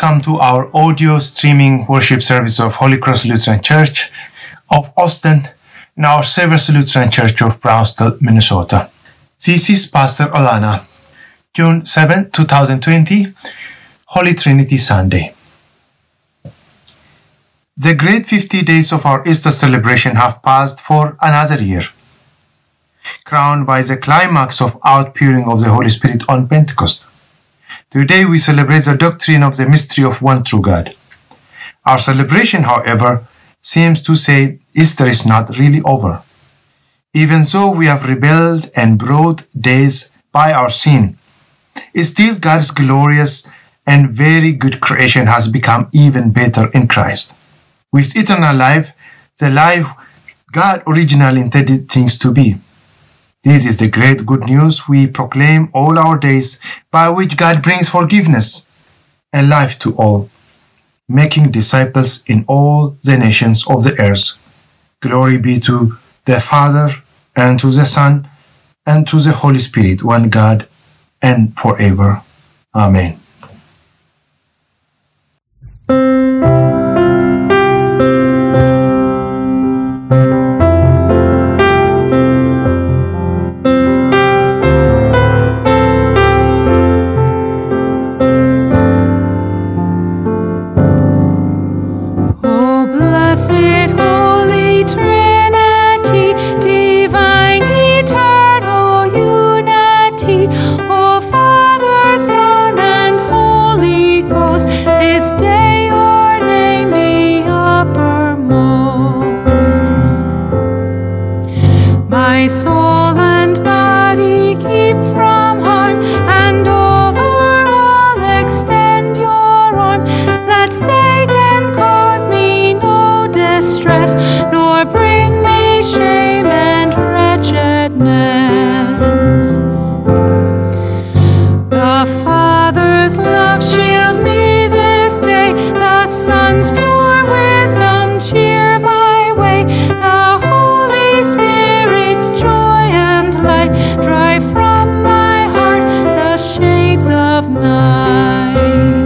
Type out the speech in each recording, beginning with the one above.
Welcome to our audio streaming worship service of Holy Cross Lutheran Church of Austin and our Saviour's Lutheran Church of Brownsville, Minnesota. This is Pastor Olana, June 7, 2020, Holy Trinity Sunday. The great 50 days of our Easter celebration have passed for another year, crowned by the climax of outpouring of the Holy Spirit on Pentecost. Today we celebrate the doctrine of the mystery of one true God. Our celebration, however, seems to say Easter is not really over. Even though we have rebelled and brought days by our sin, still God's glorious and very good creation has become even better in Christ. With eternal life, the life God originally intended things to be. This is the great good news we proclaim all our days, by which God brings forgiveness and life to all, making disciples in all the nations of the earth. Glory be to the Father, and to the Son, and to the Holy Spirit, one God, and forever. Amen. Blessed Holy Trinity, divine eternal unity, O Father, Son, and Holy Ghost, this day your name be uppermost. My soul and body keep from harm, and over all extend your arm. Let Satan cause me no distress, nor bring me shame and wretchedness. The Father's love shield me this day, the Son's pure wisdom cheer my way, the Holy Spirit's joy and light drive from my heart the shades of night.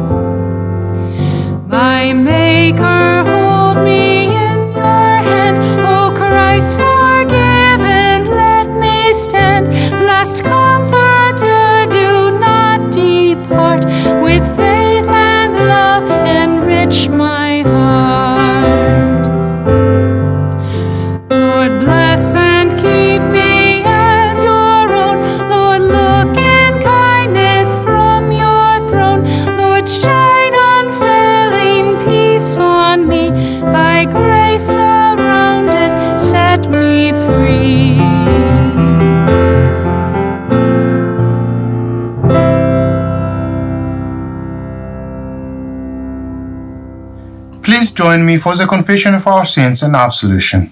My Maker, hold me in your hand, O Christ, forgive and let me stand. Blessed Comforter, do not depart, with faith and love enrich my heart. Lord, bless and keep me as your own. Lord, look in kindness from your throne. Lord, shine unfailing peace on me, by grace surrounded, set me free. Please join me for the confession of our sins and absolution.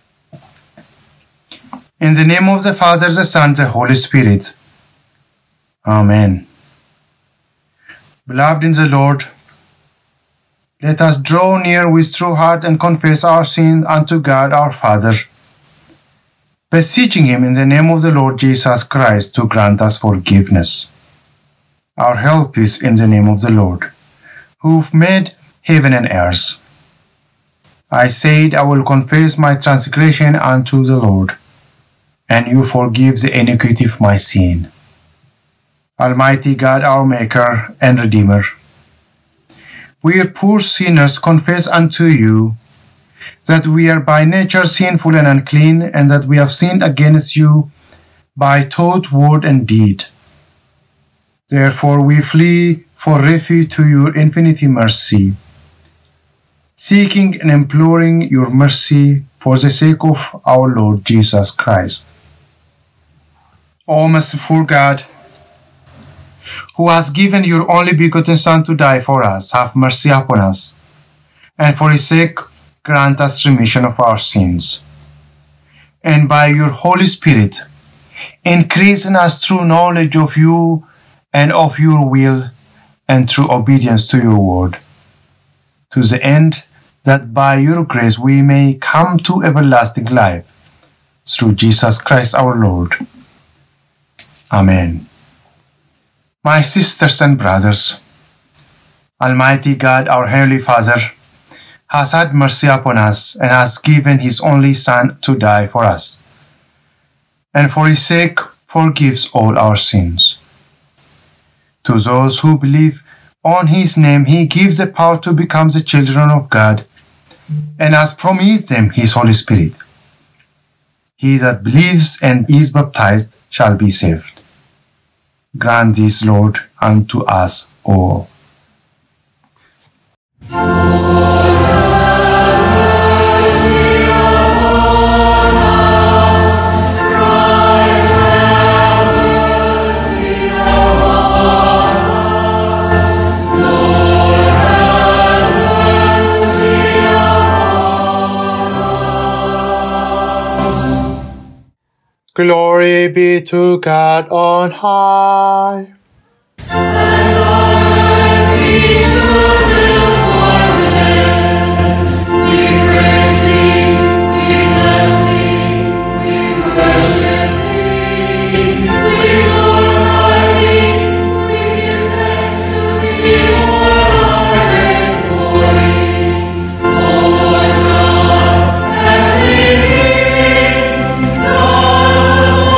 In the name of the Father, the Son, the Holy Spirit. Amen. Beloved in the Lord, let us draw near with true heart and confess our sin unto God our Father, beseeching Him in the name of the Lord Jesus Christ to grant us forgiveness. Our help is in the name of the Lord, who made heaven and earth. I said, I will confess my transgression unto the Lord, and you forgive the iniquity of my sin. Almighty God, our Maker and Redeemer, we poor sinners confess unto you that we are by nature sinful and unclean, and that we have sinned against you by thought, word, and deed. Therefore we flee for refuge to your infinite mercy, seeking and imploring your mercy for the sake of our Lord Jesus Christ. O merciful God, who has given your only begotten Son to die for us, have mercy upon us, and for his sake grant us remission of our sins. And by your Holy Spirit, increase in us true knowledge of you and of your will, and true obedience to your word, to the end that by your grace we may come to everlasting life, through Jesus Christ our Lord. Amen. My sisters and brothers, Almighty God, our Heavenly Father, has had mercy upon us and has given his only Son to die for us, and for his sake forgives all our sins. To those who believe on his name, he gives the power to become the children of God, and has promised them his Holy Spirit. He that believes and is baptized shall be saved. Grant this, Lord, unto us all. Glory be to God on high. And on earth peace goodwill toward men. We praise thee, we bless thee, we worship thee, we glorify thee, we give thanks to thee for honor and glory. O Lord God, heavenly King, God of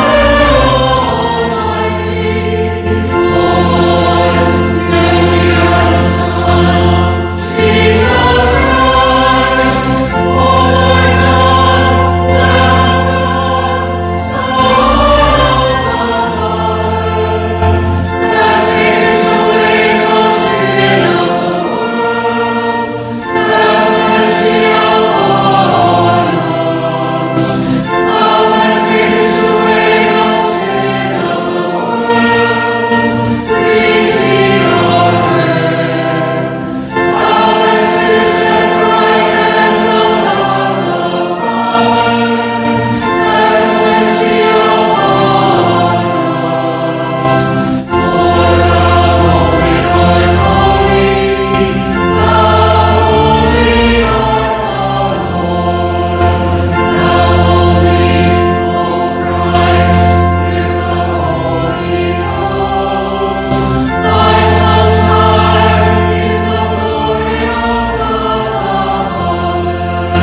Almighty, O Lord, then we are the Son, Jesus Christ, O Lord God, Lamb of God, Son of the Father, that takest away the sin of the world. Have mercy upon us. Thou that takest away the sin of the world, receive our prayer. Thou that sittest at the right hand of God the Father, have mercy upon us. For thou only art holy, thou only art our Lord, thou only, O Christ, with the Holy Ghost, art most high in the glory of God the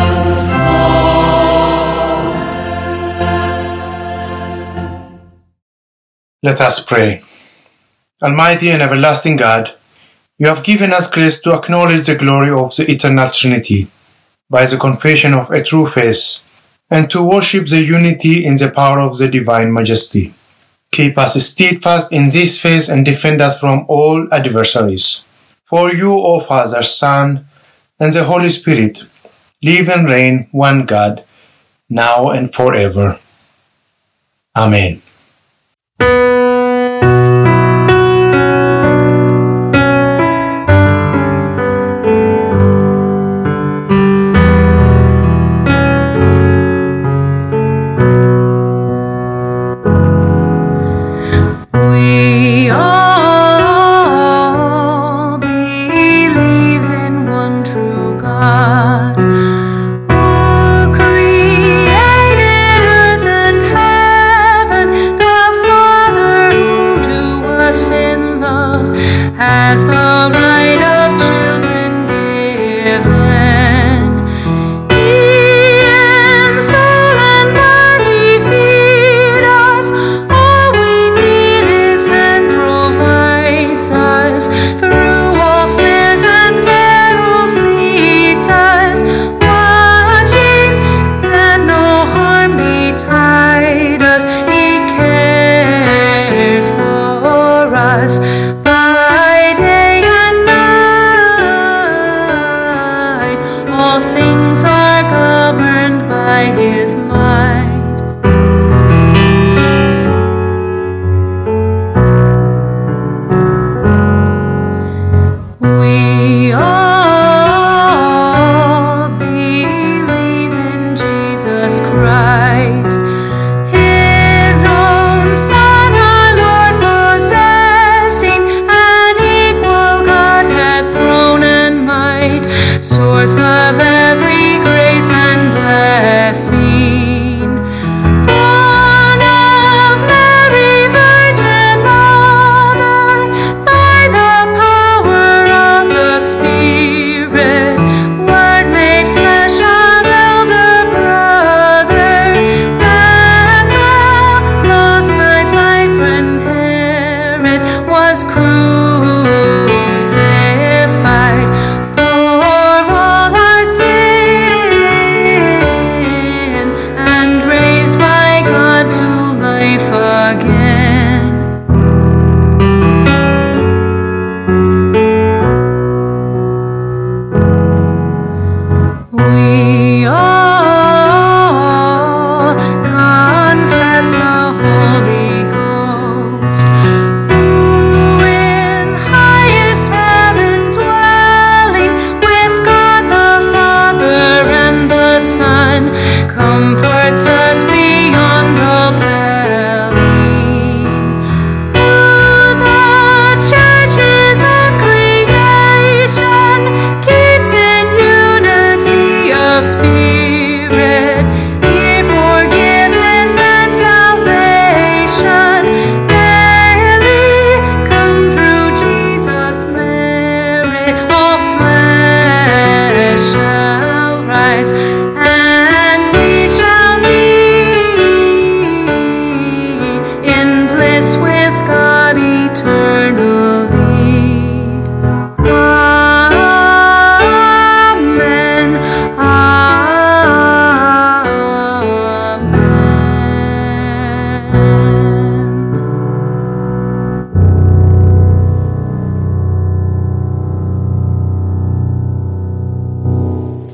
Father. Let us pray. Almighty and everlasting God, you have given us grace to acknowledge the glory of the eternal Trinity by the confession of a true faith, and to worship the unity in the power of the divine majesty. Keep us steadfast in this faith and defend us from all adversaries. For you, O Father, Son, and the Holy Spirit, live and reign one God, now and forever. Amen. We all believe in one true God, who created earth and heaven. The Father who to us in love has the right of children given. He in soul and body feed us. All we need is and provides us. Through all snares and perils leads us, watching that no harm betide us. He cares for us by day and night. All things are governed by his might. We all believe in Jesus Christ, his own Son, our Lord, possessing an equal Godhead, throne and might, source of every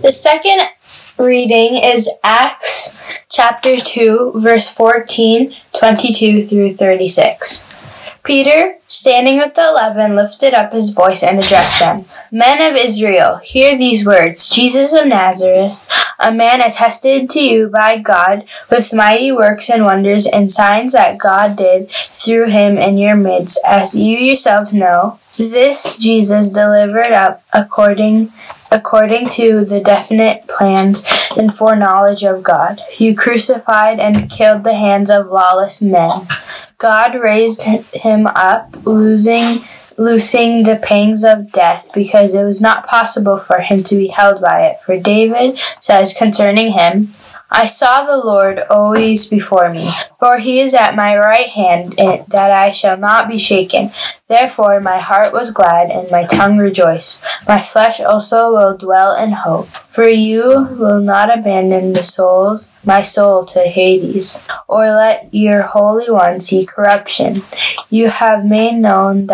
The second reading is Acts chapter 2, verse 14, 22 through 36. Peter, standing with the 11, lifted up his voice and addressed them. Men of Israel, hear these words. Jesus of Nazareth, a man attested to you by God with mighty works and wonders and signs that God did through him in your midst, as you yourselves know. This Jesus delivered up according to the definite plans and foreknowledge of God. You crucified and killed the hands of lawless men. God raised him up, loosing the pangs of death, because it was not possible for him to be held by it. For David says concerning him, I saw the Lord always before me, for he is at my right hand, that I shall not be shaken. Therefore my heart was glad, and my tongue rejoiced. My flesh also will dwell in hope. For you will not abandon my soul to Hades, or let your Holy One see corruption. You have made known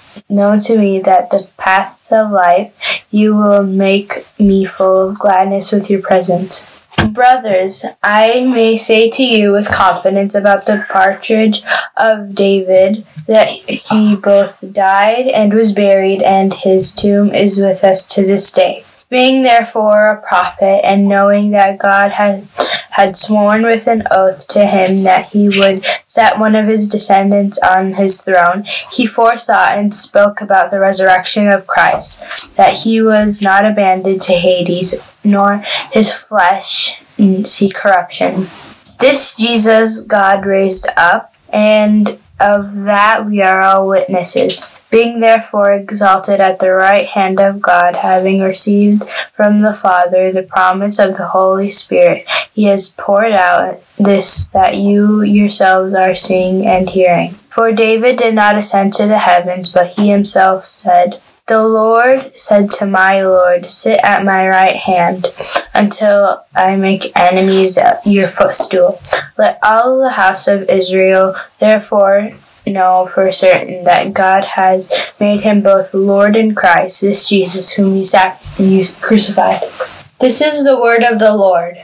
to me that the paths of life. You will make me full of gladness with your presence. Brothers, I may say to you with confidence about the partridge of David, that he both died and was buried, and his tomb is with us to this day. Being therefore a prophet, and knowing that God had sworn with an oath to him that he would set one of his descendants on his throne, he foresaw and spoke about the resurrection of Christ, that he was not abandoned to Hades, nor his flesh see corruption. This Jesus God raised up, and of that we are all witnesses. Being therefore exalted at the right hand of God, having received from the Father the promise of the Holy Spirit, he has poured out this that you yourselves are seeing and hearing. For David did not ascend to the heavens, but he himself said, The Lord said to my Lord, Sit at my right hand, until I make enemies your footstool. Let all the house of Israel therefore know for certain that God has made him both Lord and Christ, this Jesus whom you crucified. This is the word of the Lord.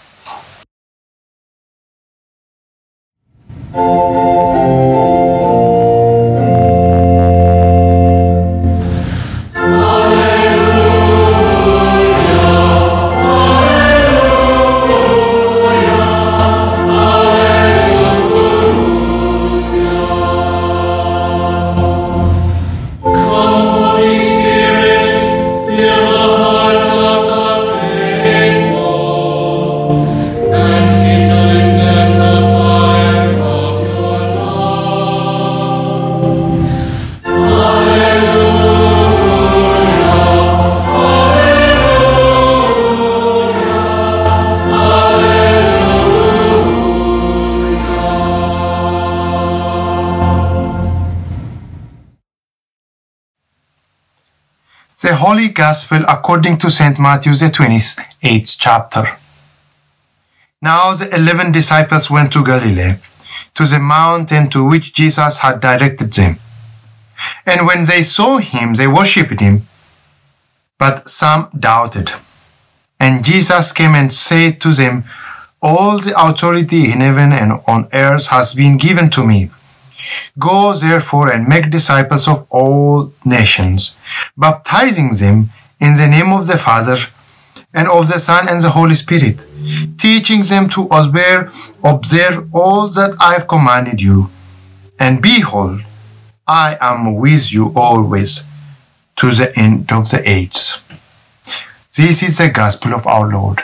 The Holy Gospel according to St. Matthew, the 28th chapter. Now the 11 disciples went to Galilee, to the mountain to which Jesus had directed them. And when they saw him, they worshipped him, but some doubted. And Jesus came and said to them, All the authority in heaven and on earth has been given to me. Go therefore and make disciples of all nations, baptizing them in the name of the Father and of the Son and the Holy Spirit, teaching them to observe all that I have commanded you. And behold, I am with you always to the end of the age. This is the gospel of our Lord.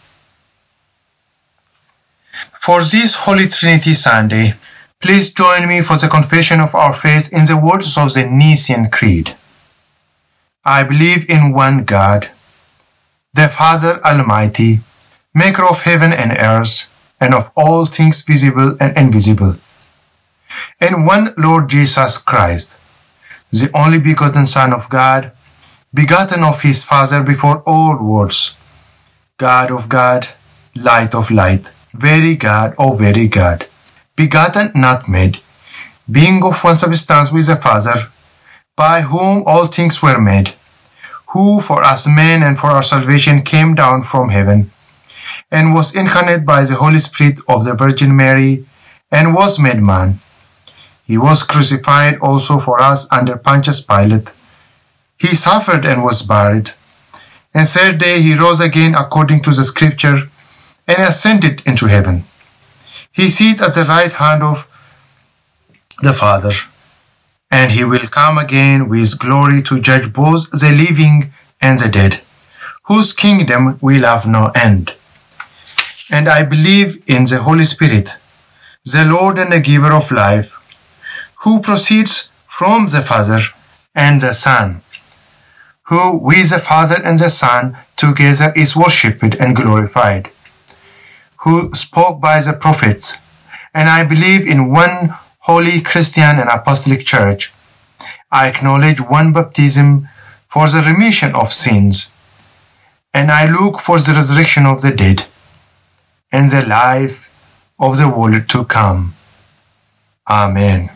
For this Holy Trinity Sunday, please join me for the confession of our faith in the words of the Nicene Creed. I believe in one God, the Father Almighty, maker of heaven and earth, and of all things visible and invisible, and one Lord Jesus Christ, the only begotten Son of God, begotten of his Father before all worlds, God of God, light of light, very God of very God, begotten, not made, being of one substance with the Father, by whom all things were made, who for us men and for our salvation came down from heaven, and was incarnate by the Holy Spirit of the Virgin Mary, and was made man. He was crucified also for us under Pontius Pilate. He suffered and was buried. And third day he rose again according to the Scripture, and ascended into heaven. He sits at the right hand of the Father, and he will come again with glory to judge both the living and the dead, whose kingdom will have no end. And I believe in the Holy Spirit, the Lord and the giver of life, who proceeds from the Father and the Son, who with the Father and the Son together is worshipped and glorified, who spoke by the prophets. And I believe in one holy Christian and apostolic church. I acknowledge one baptism for the remission of sins, and I look for the resurrection of the dead and the life of the world to come. Amen.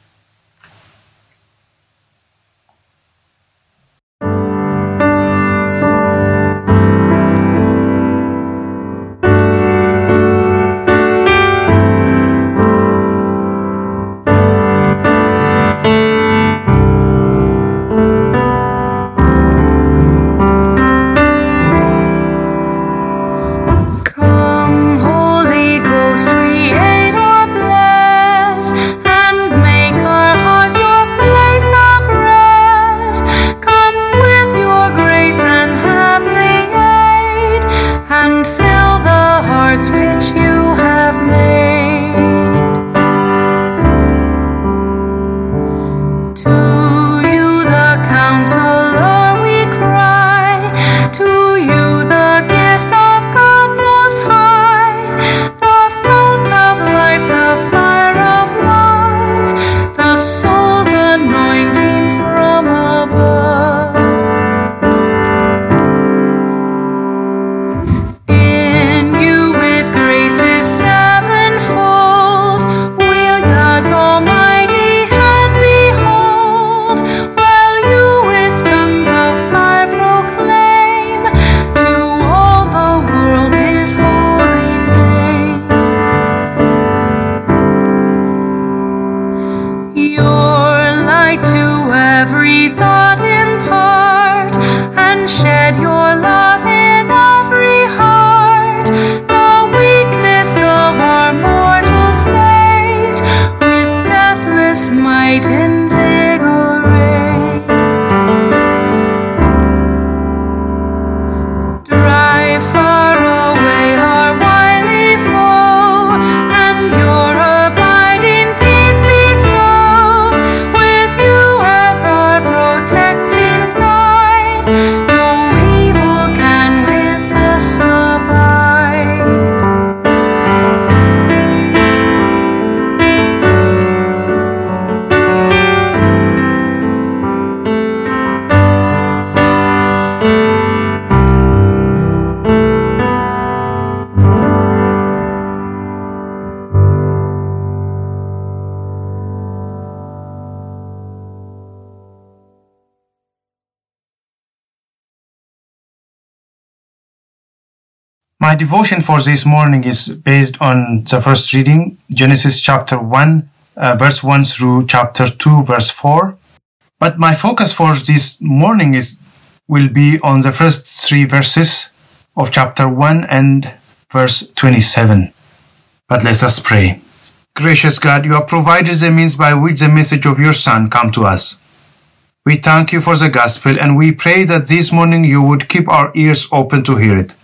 My devotion for this morning is based on the first reading, Genesis chapter 1, verse 1 through chapter 2, verse 4. But my focus for this morning will be on the first 3 verses of chapter 1 and verse 27. But let us pray. Gracious God, you have provided the means by which the message of your Son come to us. We thank you for the gospel, and we pray that this morning you would keep our ears open to hear it.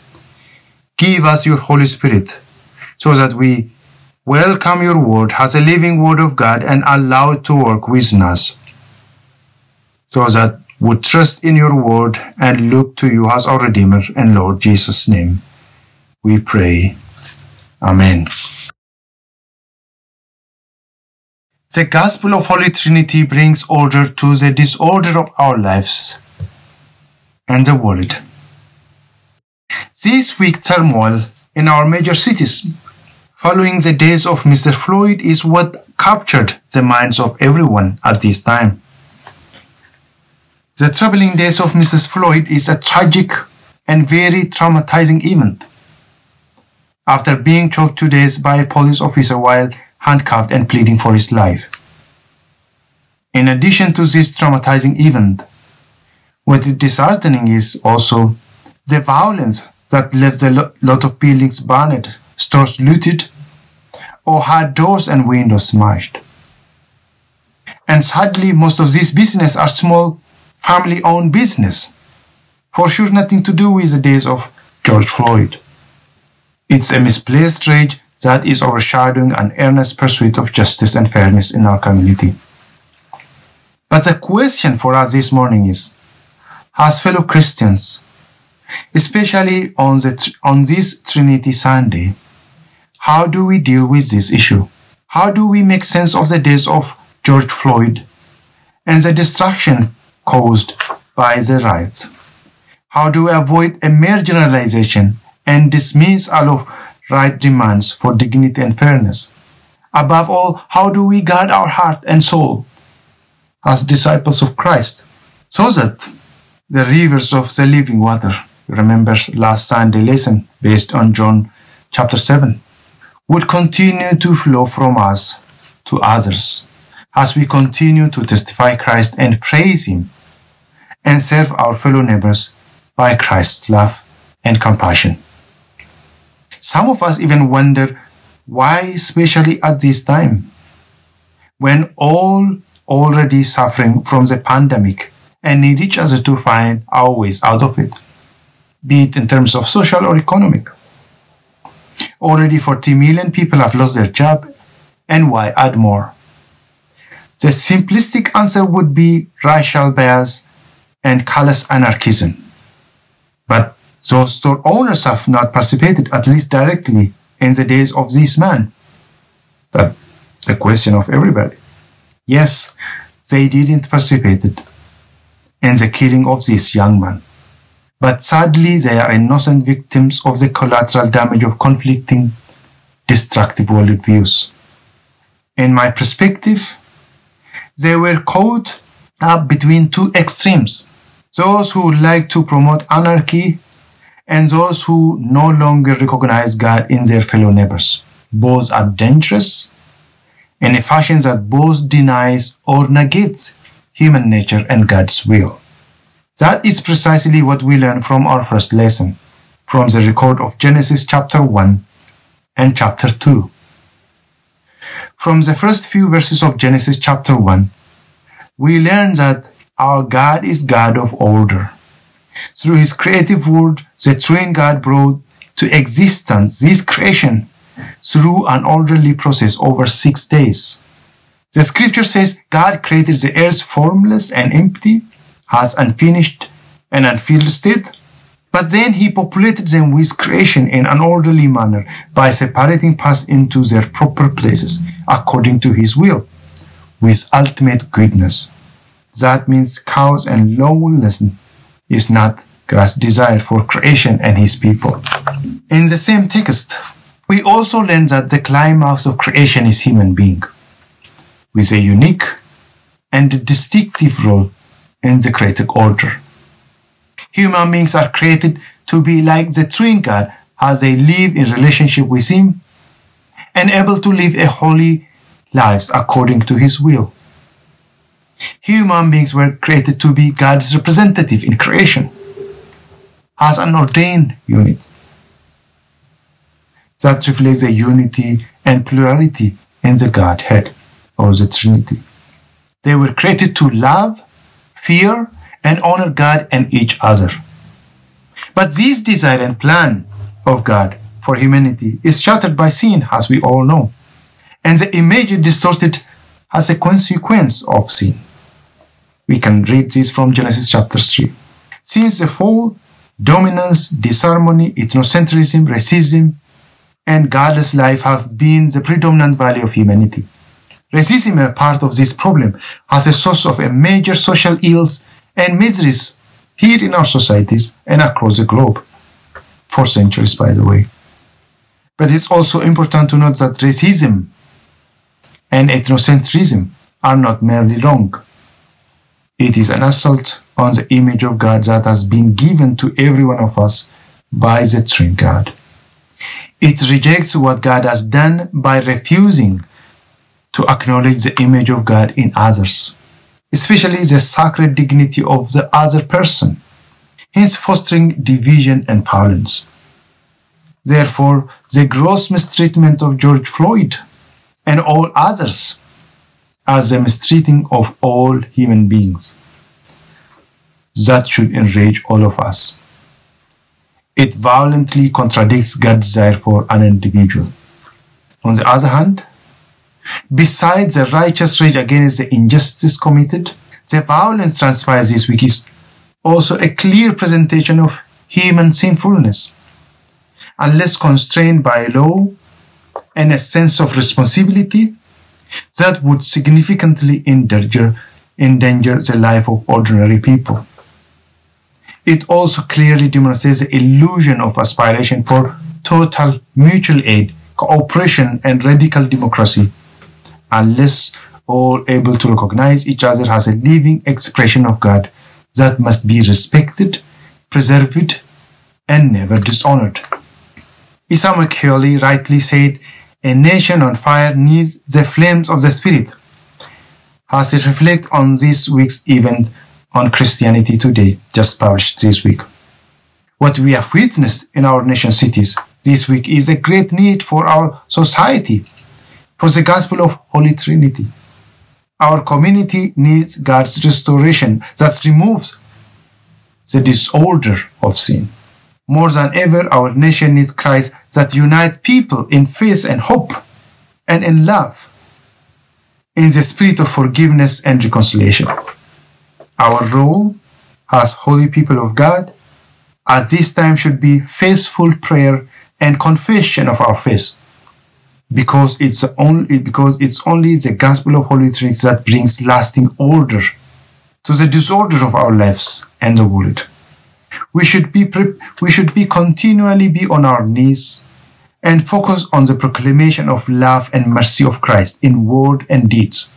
Give us your Holy Spirit, so that we welcome your word as a living word of God and allow it to work within us, so that we trust in your word and look to you as our Redeemer and Lord Jesus' name. We pray. Amen. The gospel of Holy Trinity brings order to the disorder of our lives and the world. This week turmoil in our major cities following the days of Mr. Floyd is what captured the minds of everyone at this time. The troubling death of Mrs. Floyd is a tragic and very traumatizing event. After being choked to death by a police officer while handcuffed and pleading for his life. In addition to this traumatizing event, what is disheartening is also the violence that left a lot of buildings burned, stores looted, or had doors and windows smashed. And sadly, most of these businesses are small, family-owned business. For sure nothing to do with the days of George Floyd. It's a misplaced rage that is overshadowing an earnest pursuit of justice and fairness in our community. But the question for us this morning is, as fellow Christians, especially on this Trinity Sunday, how do we deal with this issue? How do we make sense of the days of George Floyd and the destruction caused by the riots? How do we avoid a mere generalization and dismiss all of right demands for dignity and fairness? Above all, how do we guard our heart and soul as disciples of Christ so that the rivers of the living water, remember last Sunday lesson based on John chapter 7, would continue to flow from us to others as we continue to testify Christ and praise Him and serve our fellow neighbors by Christ's love and compassion. Some of us even wonder why, especially at this time, when all already suffering from the pandemic and need each other to find our ways out of it, be it in terms of social or economic. Already 40 million people have lost their job, and why add more? The simplistic answer would be racial bias and callous anarchism. But those store owners have not participated, at least directly, in the days of this man. That's the question of everybody. Yes, they didn't participate in the killing of this young man. But sadly, they are innocent victims of the collateral damage of conflicting, destructive worldviews. In my perspective, they were caught up between two extremes. Those who like to promote anarchy and those who no longer recognize God in their fellow neighbors. Both are dangerous in a fashion that both denies or negates human nature and God's will. That is precisely what we learn from our first lesson, from the record of Genesis chapter 1 and chapter 2. From the first few verses of Genesis chapter 1, we learn that our God is God of order. Through His creative word, the Triune God brought to existence this creation through an orderly process over 6 days. The scripture says God created the earth formless and empty, as unfinished and unfilled state, but then He populated them with creation in an orderly manner by separating parts into their proper places according to His will, with ultimate goodness. That means chaos and lawlessness is not God's desire for creation and His people. In the same text, we also learn that the climax of creation is human being, with a unique and distinctive role in the created order. Human beings are created to be like the Triune God as they live in relationship with Him and able to live a holy lives according to His will. Human beings were created to be God's representative in creation as an ordained unit that reflects the unity and plurality in the Godhead or the Trinity. They were created to love, fear, and honor God and each other. But this desire and plan of God for humanity is shattered by sin, as we all know, and the image is distorted as a consequence of sin. We can read this from Genesis chapter 3. Since the fall, dominance, disharmony, ethnocentrism, racism, and godless life have been the predominant value of humanity. Racism, a part of this problem, as a source of a major social ills and miseries here in our societies and across the globe, for centuries, by the way. But it's also important to note that racism and ethnocentrism are not merely wrong. It is an assault on the image of God that has been given to every one of us by the Trinity God. It rejects what God has done by refusing to acknowledge the image of God in others, especially the sacred dignity of the other person, hence fostering division and violence. Therefore, the gross mistreatment of George Floyd and all others are the mistreating of all human beings. That should enrage all of us. It violently contradicts God's desire for an individual. On the other hand, besides the righteous rage against the injustice committed, the violence transpired this week is also a clear presentation of human sinfulness. Unless constrained by law and a sense of responsibility, that would significantly endanger the life of ordinary people. It also clearly demonstrates the illusion of aspiration for total mutual aid, cooperation, and radical democracy, unless all able to recognize each other as a living expression of God that must be respected, preserved, and never dishonored. Isa Macaulay rightly said, "A nation on fire needs the flames of the Spirit." As it reflects on this week's event on Christianity Today, just published this week. What we have witnessed in our nation cities this week is a great need for our society, for the gospel of Holy Trinity. Our community needs God's restoration that removes the disorder of sin. More than ever, our nation needs Christ that unites people in faith and hope and in love, in the spirit of forgiveness and reconciliation. Our role as holy people of God at this time should be faithful prayer and confession of our faith, because it's only the gospel of Holy Trinity that brings lasting order to the disorder of our lives and the world. We should be continually be on our knees and focus on the proclamation of love and mercy of Christ in word and deeds.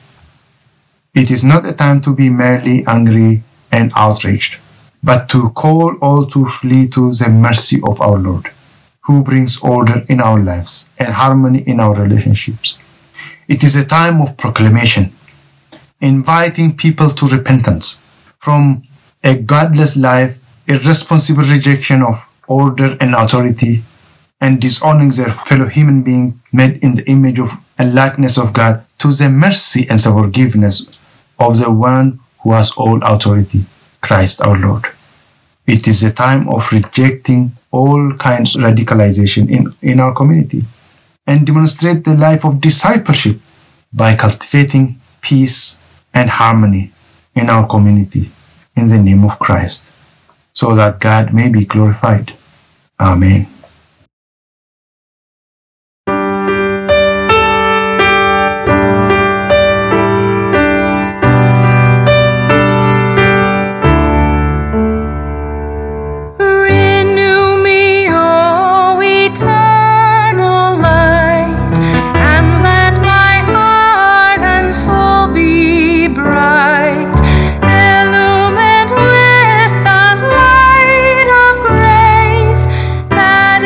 It is not a time to be merely angry and outraged, but to call all to flee to the mercy of our Lord, who brings order in our lives and harmony in our relationships. It is a time of proclamation, inviting people to repentance from a godless life, irresponsible rejection of order and authority, and disowning their fellow human being made in the image of and likeness of God, to the mercy and the forgiveness of the one who has all authority, Christ our Lord. It is a time of rejecting all kinds of radicalization in our community and demonstrate the life of discipleship by cultivating peace and harmony in our community in the name of Christ, so that God may be glorified. Amen. Renew me, O eternal light, and let my heart and soul be bright, illumined with the light of grace, that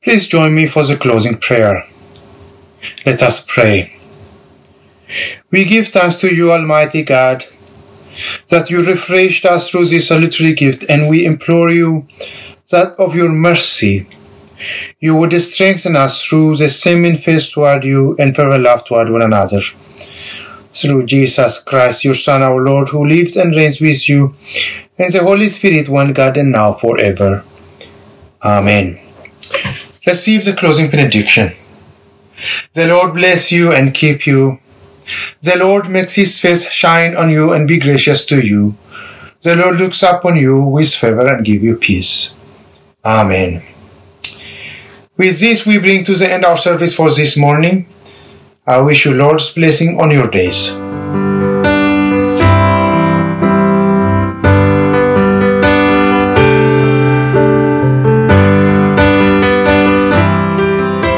Please join me for the closing prayer. Let us pray. We give thanks to you, Almighty God, that you refreshed us through this salutary gift, and we implore you that of your mercy you would strengthen us through the same in faith toward you and fervent love toward one another. Through Jesus Christ, your Son, our Lord, who lives and reigns with you and the Holy Spirit, one God, and now forever. Amen. Receive the closing benediction. The Lord bless you and keep you. The Lord makes his face shine on you and be gracious to you. The Lord looks upon you with favor and give you peace. Amen. With this, we bring to the end our service for this morning. I wish you Lord's blessing on your days.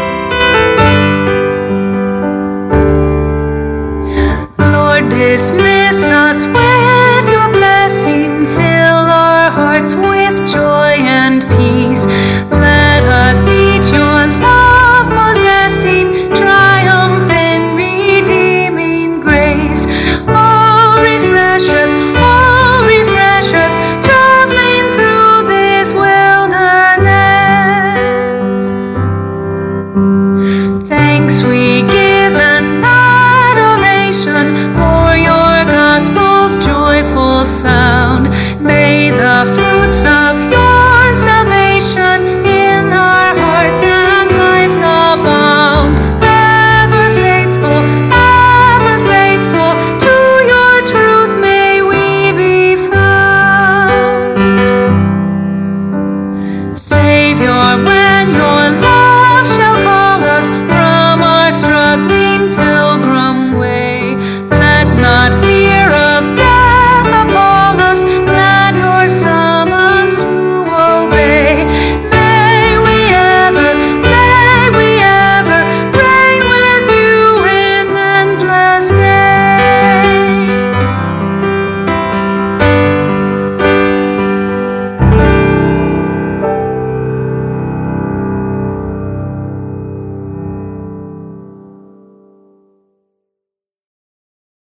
Lord, dismiss